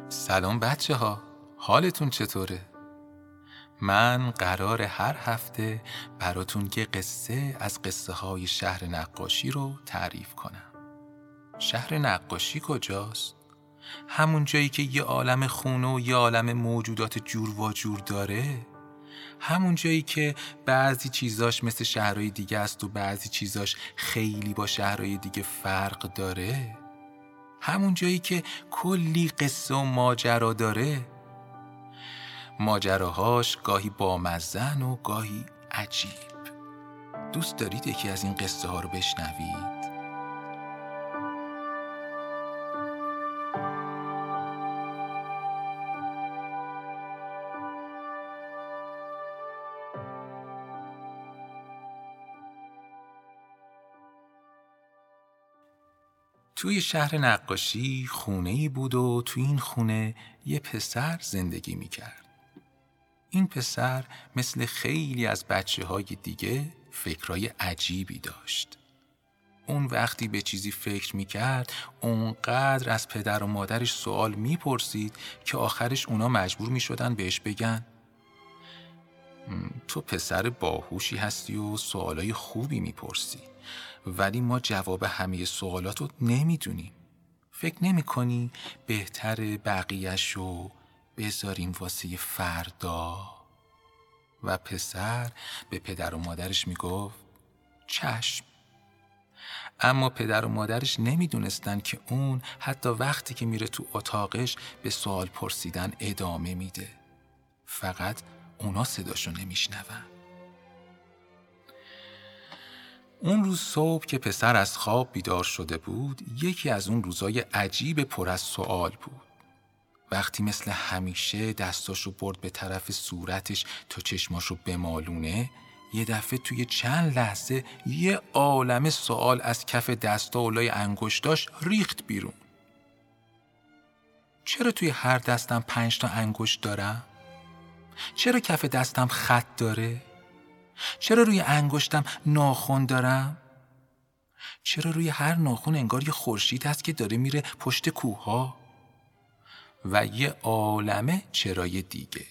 سلام بچه ها، حالتون چطوره؟ من قرار هر هفته براتون یه قصه از قصه های شهر نقاشی رو تعریف کنم. شهر نقاشی کجاست؟ همون جایی که یه عالم خونه و یه عالم موجودات جور و جور داره؟ همون جایی که بعضی چیزاش مثل شهرهای دیگه است و بعضی چیزاش خیلی با شهرهای دیگه فرق داره؟ همون جایی که کلی قصه و ماجرا داره؟ ماجراهاش گاهی بامزن و گاهی عجیب. دوست دارید یکی از این قصه ها رو بشنوید؟ توی شهر نقاشی خونه‌ای بود و توی این خونه یه پسر زندگی میکرد. این پسر مثل خیلی از بچه‌های دیگه فکرای عجیبی داشت. اون وقتی به چیزی فکر میکرد اونقدر از پدر و مادرش سوال میپرسید که آخرش اونا مجبور میشدن بهش بگن تو پسر باهوشی هستی و سوالای خوبی میپرسی، ولی ما جواب همه سوالاتو نمیدونیم. فکر نمی کنی بهتر بقیه‌شو بذاریم واسه فردا؟ و پسر به پدر و مادرش میگفت چشم. اما پدر و مادرش نمیدونستن که اون حتی وقتی که میره تو اتاقش به سوال پرسیدن ادامه میده. فقط اونا صداشو نمیشنون. اون روز صبح که پسر از خواب بیدار شده بود، یکی از اون روزای عجیب پر از سوال بود. وقتی مثل همیشه دستاشو برد به طرف صورتش تا چشماشو بمالونه، یه دفعه توی چند لحظه یه عالمه سوال از کف دستا و لای انگشتاش ریخت بیرون. چرا توی هر دستم 5 تا انگشت دارم؟ چرا کف دستم خط داره؟ چرا روی انگشتم ناخن دارم؟ چرا روی هر ناخن انگار یه خورشید هست که داره میره پشت کوه‌ها؟ و یه عالمه چرای دیگه.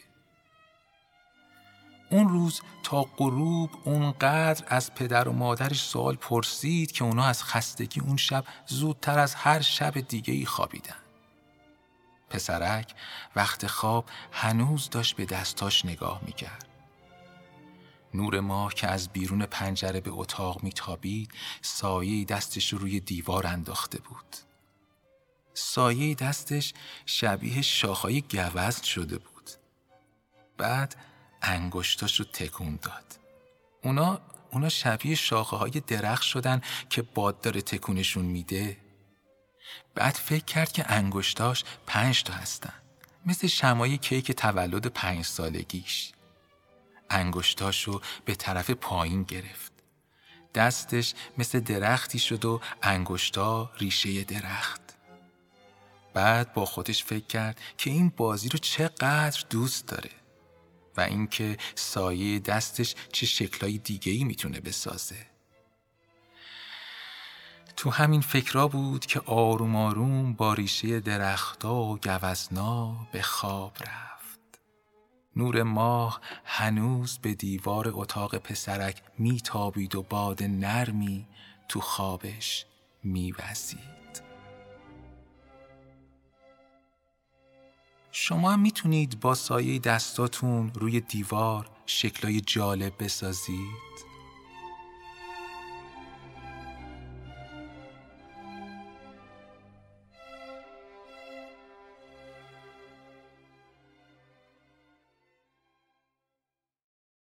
اون روز تا غروب اونقدر از پدر و مادرش سوال پرسید که اونا از خستگی اون شب زودتر از هر شب دیگه‌ای خوابیدن. پسرک وقت خواب هنوز داشت به دستاش نگاه میکرد. نور ماه که از بیرون پنجره به اتاق میتابید سایه دستش رو روی دیوار انداخته بود. سایه دستش شبیه شاخهای گوزن شده بود. بعد انگشتاش رو تکون داد. اونا شبیه شاخه های درخت شدن که باد داره تکونشون میده. بعد فکر کرد که انگشتاش 5 تا هستن، مثل شمای کیک تولد 5 سالگیش. انگشتاشو به طرف پایین گرفت. دستش مثل درختی شد و انگشتا ریشه درخت. بعد با خودش فکر کرد که این بازی رو چقدر دوست داره و اینکه سایه دستش چه شکلای دیگه‌ای میتونه بسازه. تو همین فکرها بود که آروم آروم با ریشه درخت‌ها و گوزنا به خواب رفت. نور ماه هنوز به دیوار اتاق پسرک میتابید و باد نرمی تو خوابش میوزید. شما هم میتونید با سایه دستاتون روی دیوار شکلای جالب بسازید.